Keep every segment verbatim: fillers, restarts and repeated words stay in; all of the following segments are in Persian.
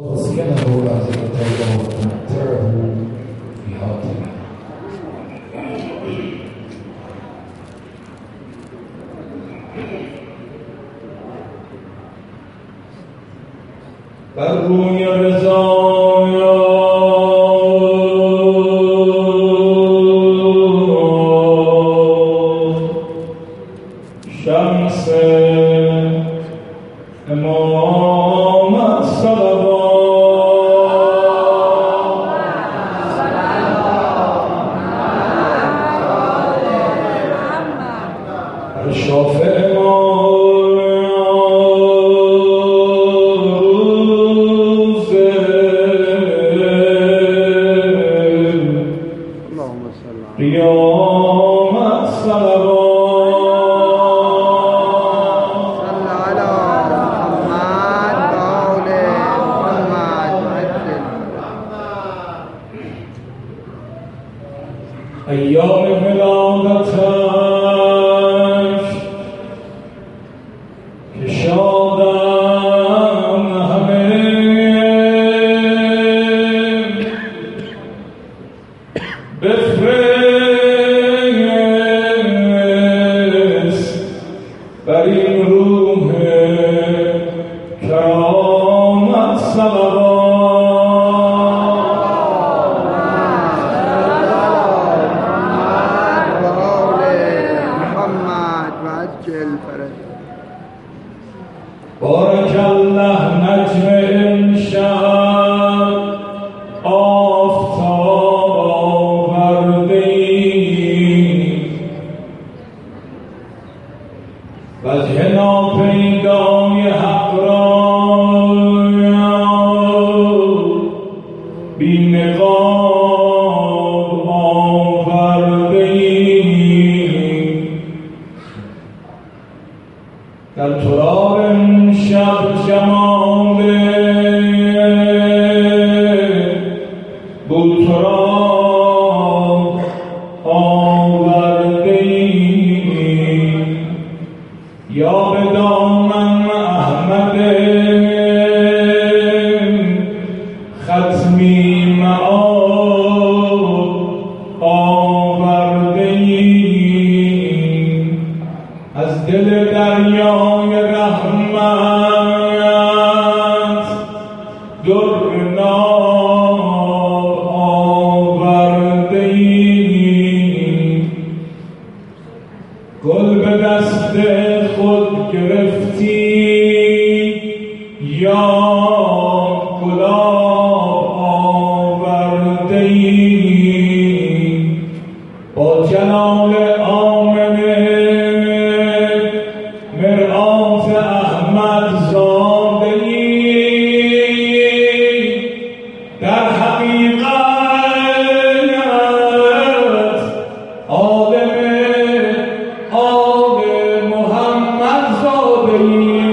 واسكنه الأرض الطيبة ومتعه فيها طيبا. بر روی رضا شمس امامت صلوات بر شافع قیامت صلوات صل على محمد وآل محمد وعجل. ایام ولادتش که شادن همه بفرست بر این روح کرامت صلوات بارک الله نجم امشب آفتاب آورده‌ای وجه ناپیدای حق را بی نقاب آورده‌ای در تراب امشب جمال بوتراب آورده‌ای یا به دامن احمد ختمی معاد آورده‌ای از دل دریای رحمت در ناب آورده‌ای گل به دست خود گرفتی یا گلاب آورده‌ای با جلال آمنه مرآت احمد زاده‌ای در حقیقت آدم آل محمد زاده‌ای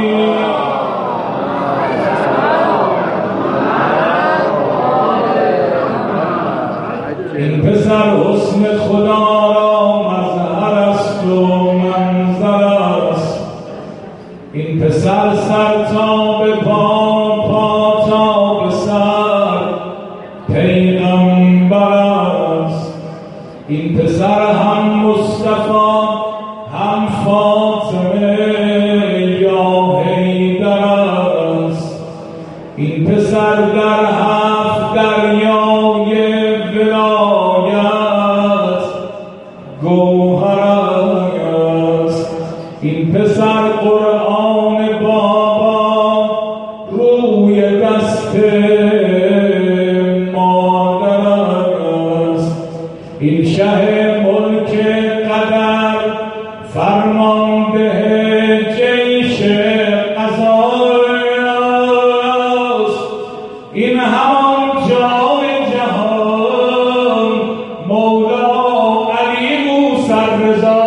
این پسر حسن خدا را مظهر است و منظر است این پسر سر تا به پا پا تا به سر پیغمبر است این پسر هم مصطفی هم فاطمه یا حیدر است این پسر در هفت دریای ولایت گوهر است این پسر قرآن بابا روی دست مادر است این شه ملک قدر فرمانده جیش قضا است این همان جان جهان مولا علی موسی رضا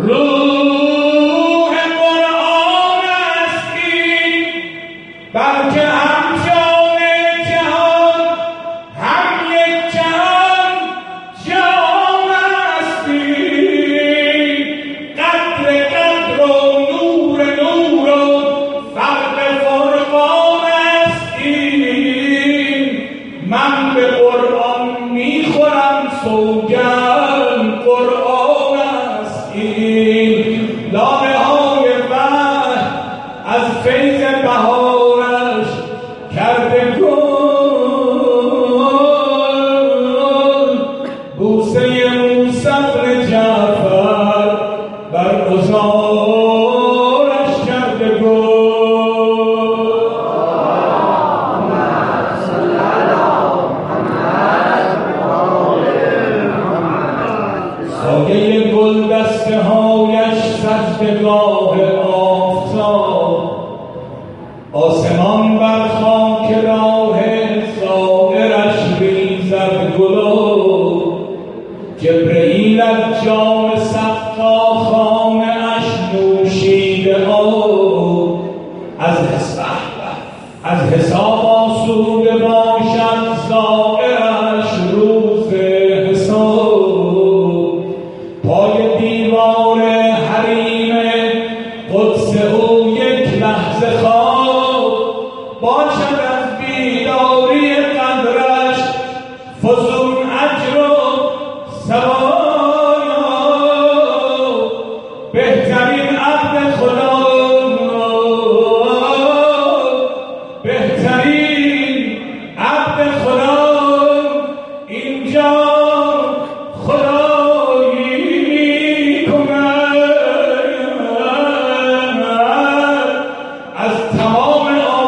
روح قرآن است این بلکه که هم جان جهان هم یک جهان جان هستی قدر قدر و نور نور و فرق فرقان است این من به قرآن میخورم سوگند قرآن است این لانه های وحی از فیض بهارش کرده گل بوسه موسی بن جعفر بر گذارش کرده گل سایه گل دسته هایش سجدگاه آفتاب آسمان بر خاک راه زائرش ریزد گلو جبرئیل از جام سقا خامه اش نوشیده او از حساب از حساب آسوده باشد زائرش روز حساب پای دیوار حریم قدس او یک لحظه خواب باشد از بیداری قدرش فزون اجر و ثواب بهترین عبد خدا بهترین عبد خدا اینجا خدایی کند از تمام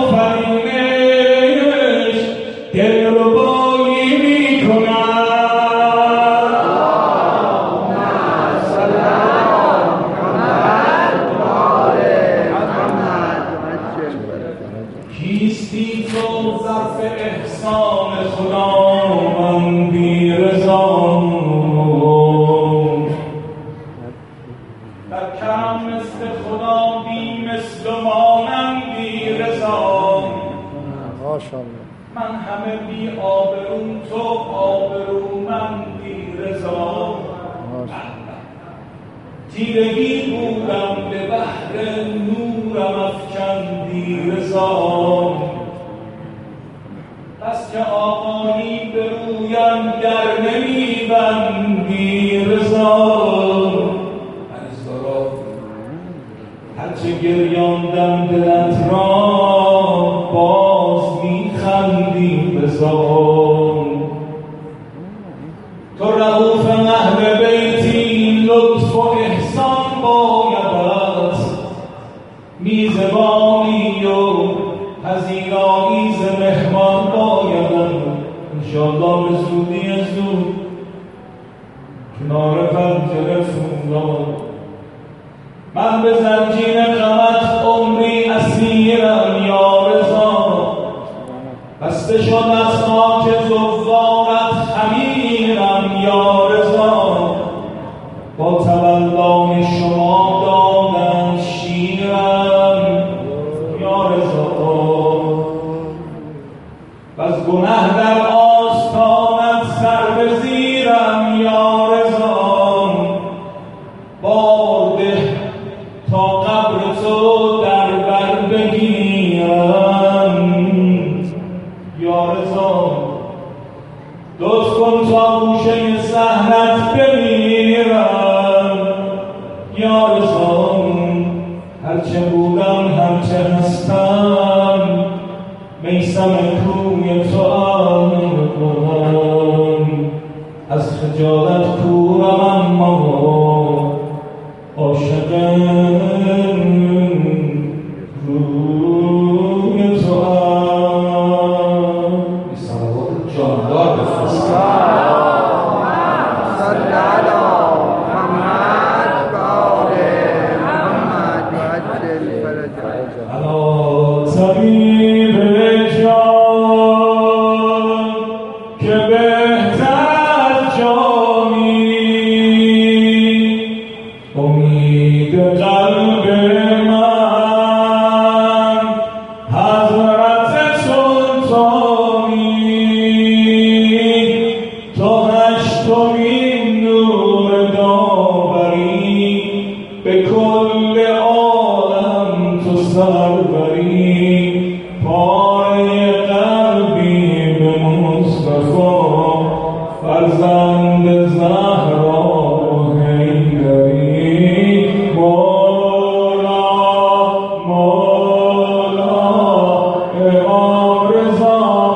آفرینش دلربایی میکند کیستی تو ظرف احسان خدا من بی رضا در کرم مثل خدا بی مثل و مانندی رضا من همه بی آبرون تو آبرومندی رضا تیرگی بودم به بحر نورم افکندی رضا بس که آقایی به رویم در نمیبندی رضا هرچه گریاندم دلت را باز میخندی رضا تو رؤوف اهل بیتی لطف و احسان بایدت میزبانی و پذیرایی ز مهمان بایدت انشاءالله به زودی زود کنار پنجره فرودم من به زنجیر غمت عمری اسیرم یا رضا بسته شد از خاک زوارت خمیرم یا رضا با تولای شما دادن شیرم یا رضا و از گنه در آستانت سر به زیرم یا رضا باده تا قبر تو در بر بگیرم یا رضا لطف کن تا گوشه صحنت بمیرم یا رضا هرچه بودم هرچه هستم میسم کوی تو آنم از خجالت کورم اما عاشق روی تو آنم بی صلوات جاندار بفرست صل علی محمد و آل محمد و عجل فرجه علی طبیب جان امام رضا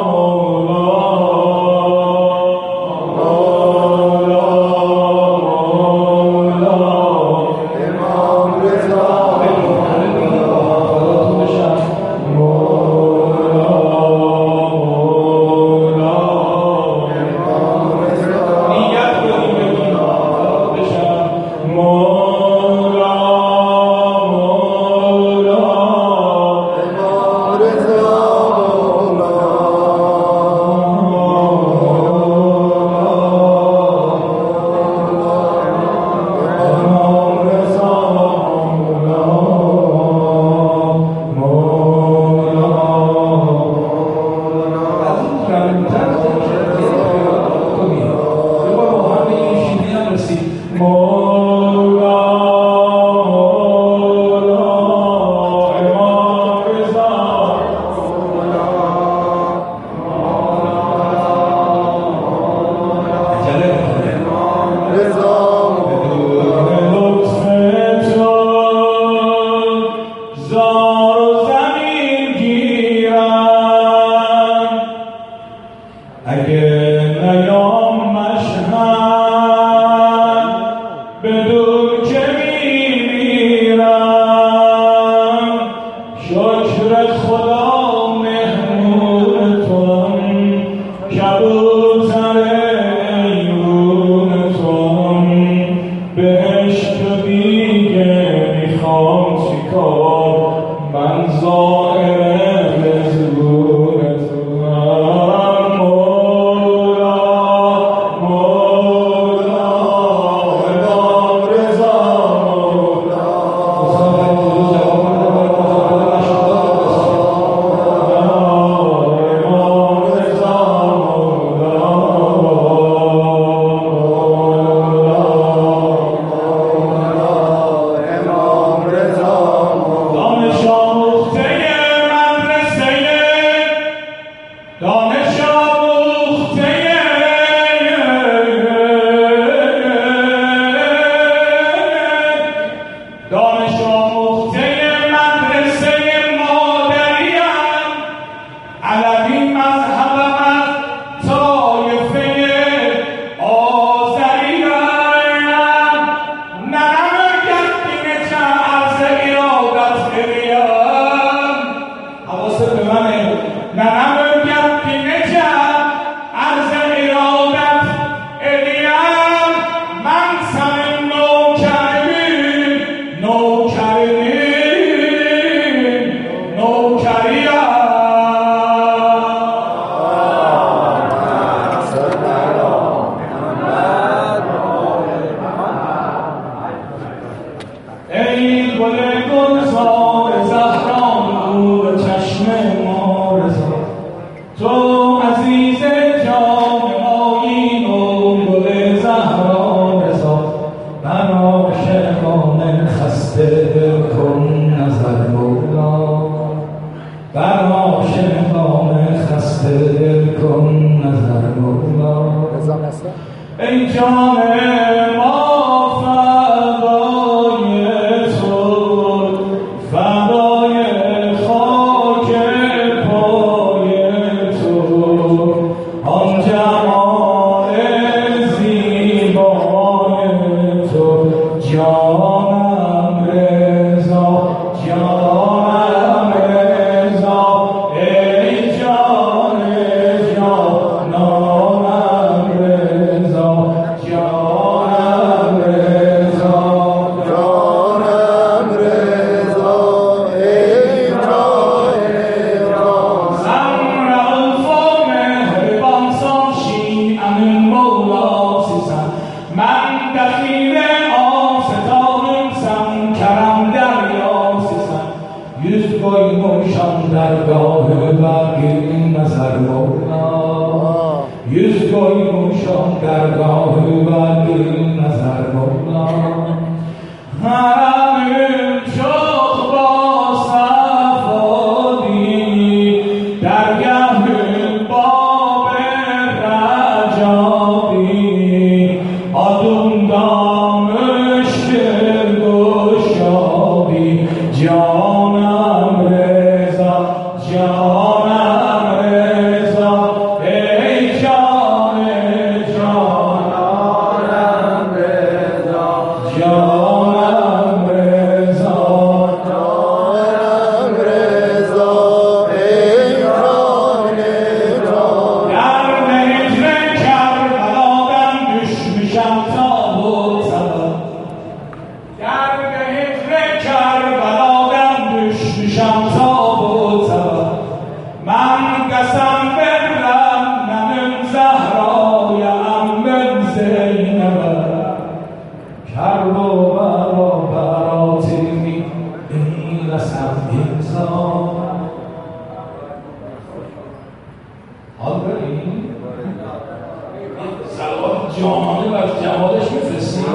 ای جان ما فدای تو، فدای خاک پای تو، آن جمال زیبای تو، جانم رضا، جانم رضا، ای جان جانانم رضا، جانم رضا، جانم رضا، ای جان رضا. زن رؤوف و مهربان ساشی امین مولا سیزن، من دخیل آستانم سم کرم دریا سیزن، yüz koymuşam dergahı vergin nazar mola, yüz koymuşam dergahı vergin nazar mola. Haramım çok basafadi, dergahı bab-ı Recabi, adımdan müşkil guşabi, canım reza, canım قسم برم نم زهرایم من زینب کرب و برا براتی میرسم انسان. حال بریم سلوات جامعه و از جمالش میفرستیم.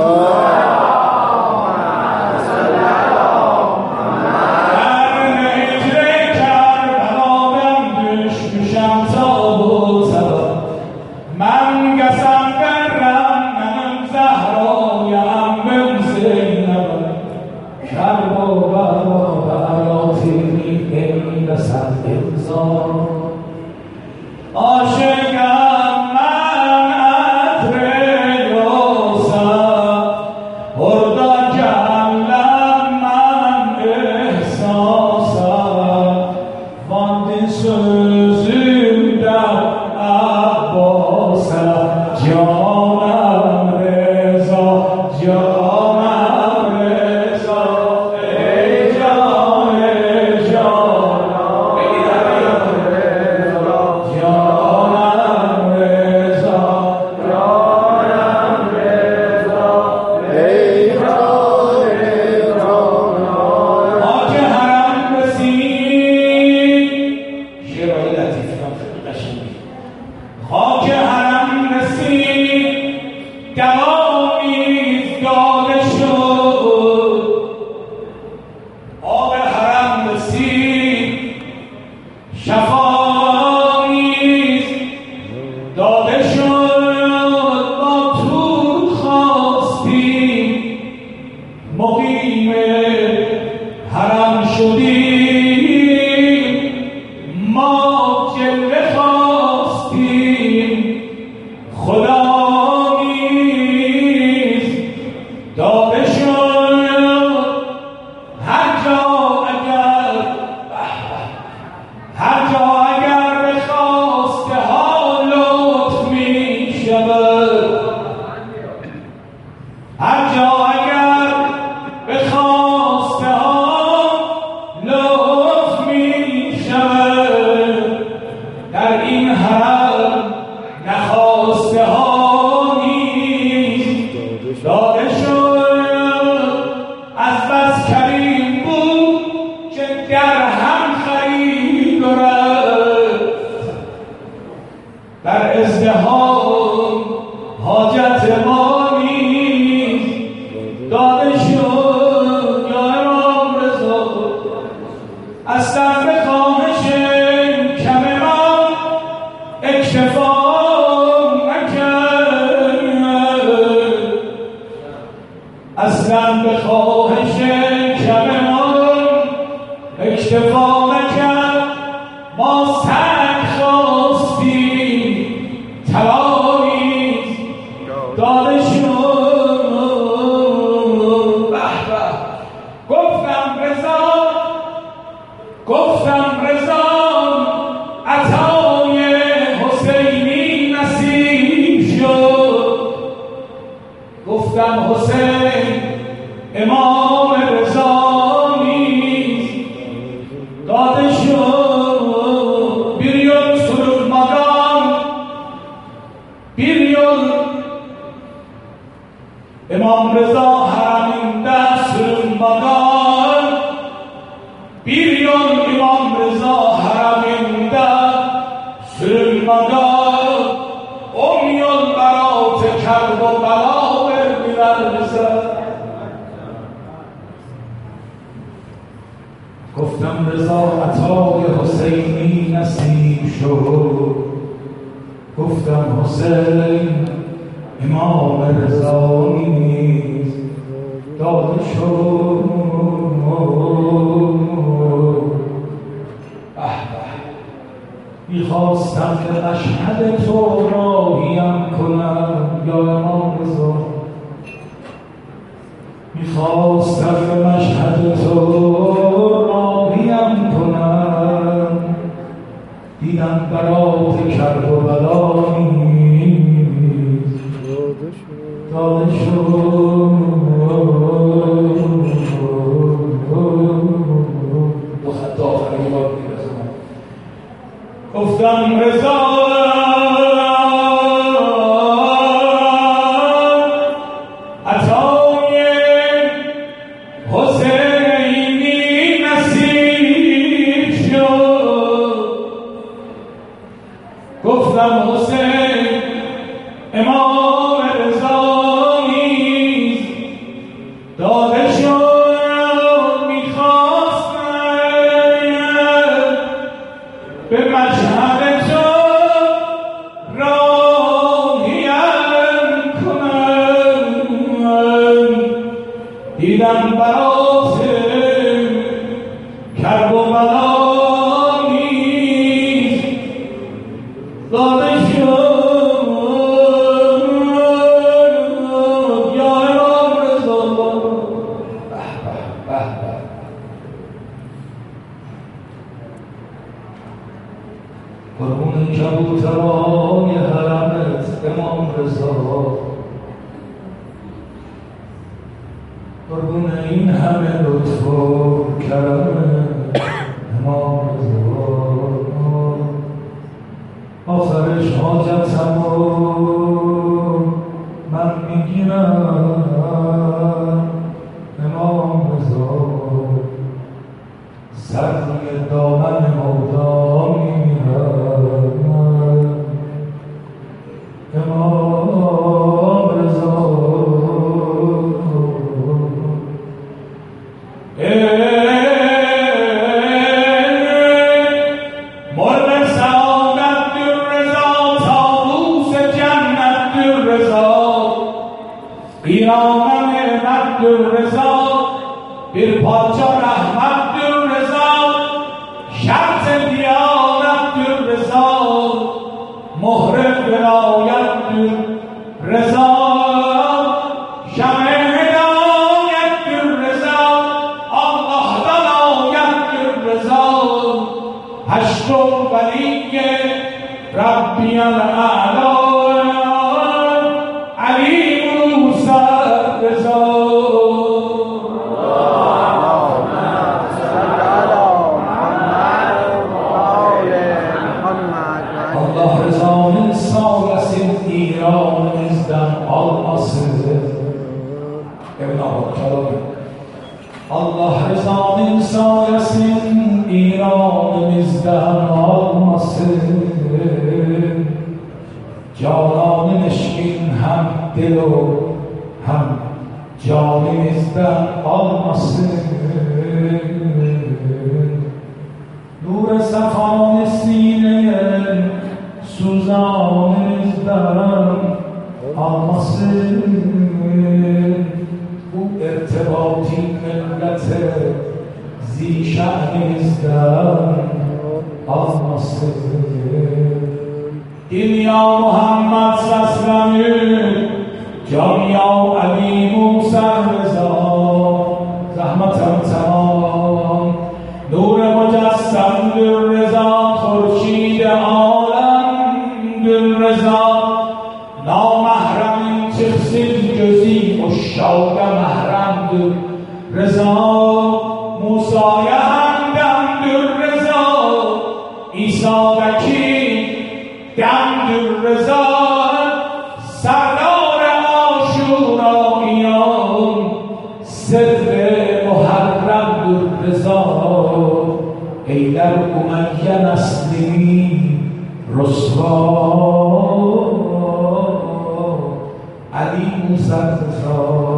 گفتم رضا عطای حسینی نصیب شد، گفتم حسین امام رضا نیز داده شد. میخواستم که مشهد تو راهیم کنم یا امام رضا، میخواستم که مشهد تو راهیم کنم، دیدم برات کرب و بلا نیز داده شد. دو خط آخری بار میرسم. گفتم رضا عطای حسینی نصیب شد. گفتم حسین امام رضا نیز داده شد، میخواستم به مشهد تو راهیم کنم. دیدم برات کرب و بلا نیز داده شد. قربون کبوترهای حرمت امام رضا، قربون این همه لطف و کرمت امام رضا. آخرش حاجتم و من میگیرم امام رضا. سر روی دامن مولا میمیرم امام رضا. مرغ سعادت دررضا، طاووس جنت دررضا، ایران نعمت دررضا، bir parça rahmettir rıza, şart-ı diyanettir rıza, muhre velayettir rıza, şem-i hidayettir rıza, Allah'tan ayettir rıza, haşr-ı veliyye Rabbiyel a'la Ali Musa rıza. Allah rızanın sayesinde İran'ımızdan almasın. Evladım çalalım. Allah rızanın sayesinde İran'ımızdan almasın. Cananın eşkin hem dil o hem canımızdan almasın. Nur safan sineye suzanımızdan almasın. Bu irtibati millete zişanımızdan almasın. Dünya Muhammed seslenir, Camia Ali Musa Rıza, zahmetem tamam. Nur mecessemdir rıza, khurşid alemdir rıza, namehremin çıksın gözü, uşşağa mehremdir rıza, Musa'ya hemdemdir rıza, İsa'daki demdir rıza, serdar aşuraiyan, sırrı muharremdir rıza. Eyler Umayye nesli Rusva Ali Musa Rıza.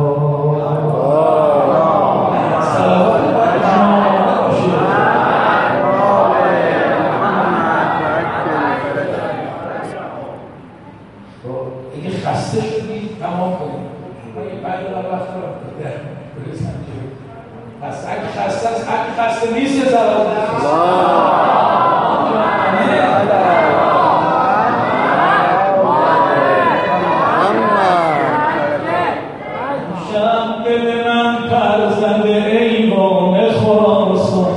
اگه خسته شدی تمام کنید. من یه بعد رو وقت رو برسم که پس اگه خسته است، اگه خسته نیست یه زبان شب دل من پرزنده ایوان خراسان.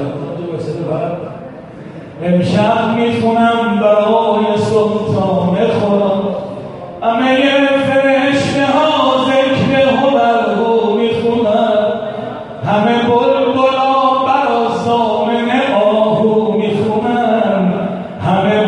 امشب میخونم برای سلطان خراسان، همه فرشته ها ذکر هنرهو میخونن، همه بلبلا برا زامن آهو میخونن، همه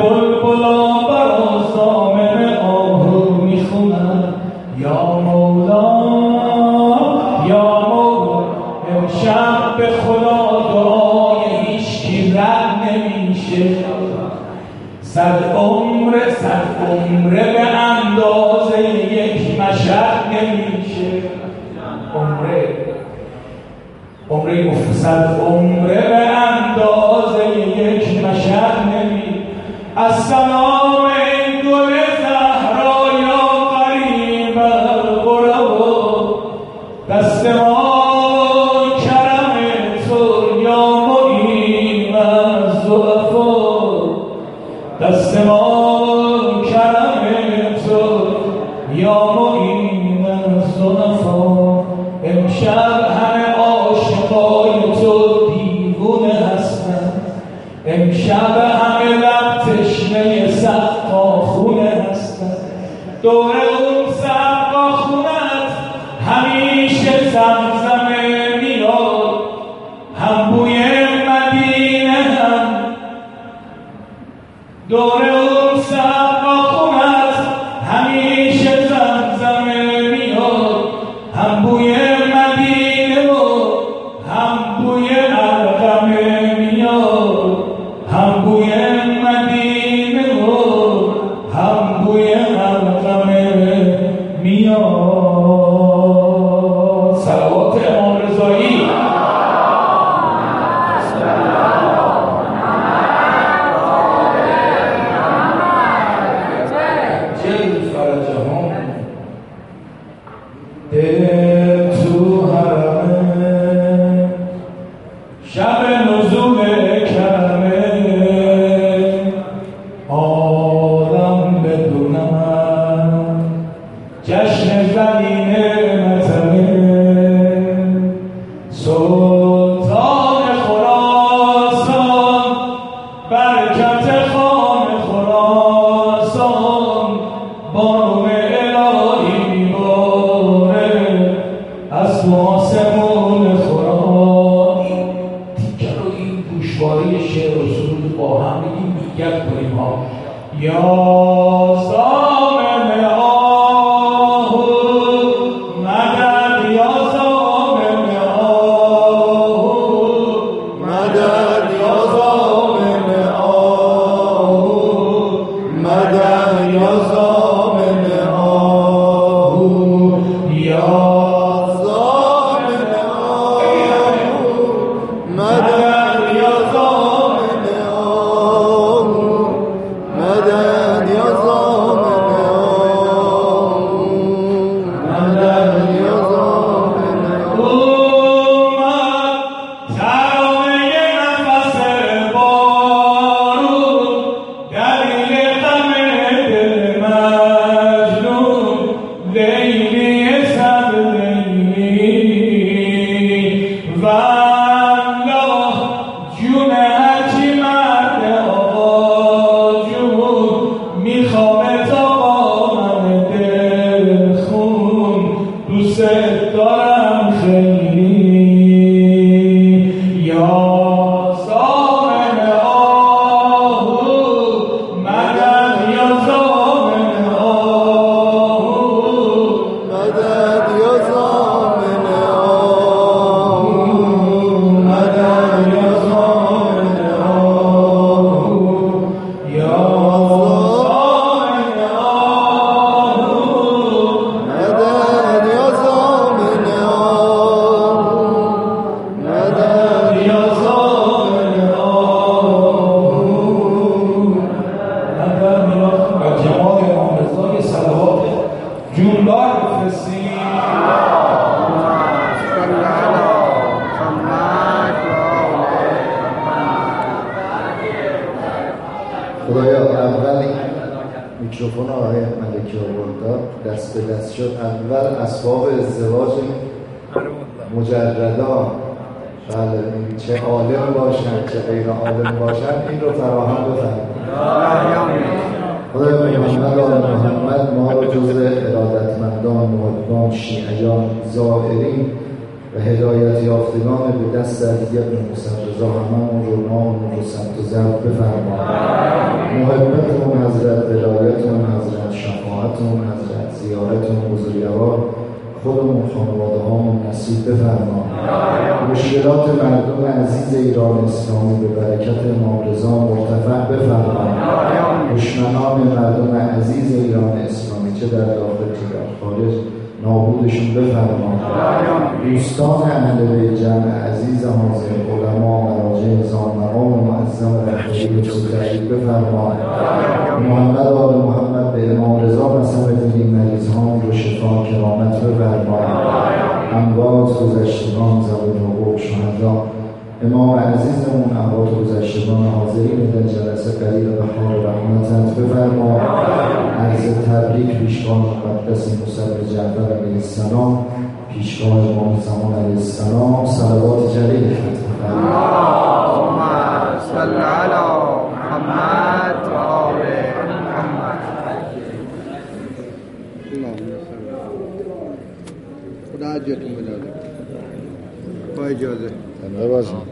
صد عمر صد عمره به اندازه یک مشهد نمیشه. عمره عمره گفت صد عمره به اندازه یک مشهد نمی. السلام ای گل زهرا یا قریب الغربا، دست ما کرم تو یا معین الضعفا، دست ما کرم تو یا معین الضعفا. امشب همه عاشقای تو دیوونه هستن، امشب همه لب تشنه سقاخونه هستن. دور اون سقاخونت همیشه زمزمه میاد، هم بوی مدینه هم. دور اون سقاخونت همیشه زمزمه میاد، هم بوی مدینه و هم بوی علقمه میاد، هم بوی مدینه و هم بوی علقمه میاد. صلوات امام رضایی. جل فرجهم دل تو حرمه، شب نزول کرمه، آدم بدونم جشن زمینه متمه. سلطان خراسان برکت خان خراسان، بانو الهی باره از آسمون خراسان. تیکه رو این گوشواره شعر و سرود با هم بگیم میگت کنیم ها. یا زامن آهو مدد، یا زامن آهو مدد یا زامن آهو، مدد یا زامن آهو، یا زامن آهو، مدد یا زامن آهو، مدد یا زامن آهو، مدد یا زامن آهو. اومد ترانه نفس بارون، دلیل غم دل مجنون، لیلی صد لیلی والله جون هرچی مرد آقا جون، میخوام تا با من دل خون، دوست دارم خیلی. یا زامن آهو مدد، یا زامن آهو مدد یا زامن آهو، مدد یا زامن آهو، یا زامن آهو مدد یا زامن آهو، مدد یا زامن آهو مدد یا. و جمال امام رضا صلوات جونبار بفرستیم. خدایا اول میکروفون آقای ملکی آورد دست به دست شد، اول اسباب ازدواج مجردان، بله چه عالم باشن چه غیر عالم باشن این رو فراهم بفرمایید. خدای محمد آل محمد ما رو جزء ارادتمندان، محبان، شیعیان، زائرین و هدایت یافتگان به دست علی بن موسی رضا هممون رو نام و سمت و ضبط بفرمایید. محبتمون حضرت، ولایتمون حضرت، شفاعتمون حضرت، زیارتمون بزرگوار خودمون، خانواده هامون نصیب بفرمایید. مشکلات مردم عزیز ایران اسلامی به برکت امام رضا مرتفع بفرمایید. در داخل چه در خارج نابودشون بفرما. دوستان اهل بیت جمع عزیز حاضر، علما، مراجع نظام مقام و معظم رهبری به توفیق بفرما. محمد و آل محمد به امام رضا نصرالدین مریضان رو شفا کرامت بفرما. اموات گذشتگان ذوی الحقوق شهدا، امام عزیزمون اموات گذشتگان حاضرین در جلسه قلیل بهار رحمتت بفرما. عرض تبریک پیشگاه مقدس موسی جعفر علیه السلام، پیشگاه امام زمان علیه السلام، صلوات جلیل ختم فرما. اللهم صل علی محمد و آل محمد. خدا حجتون بده با اجازه.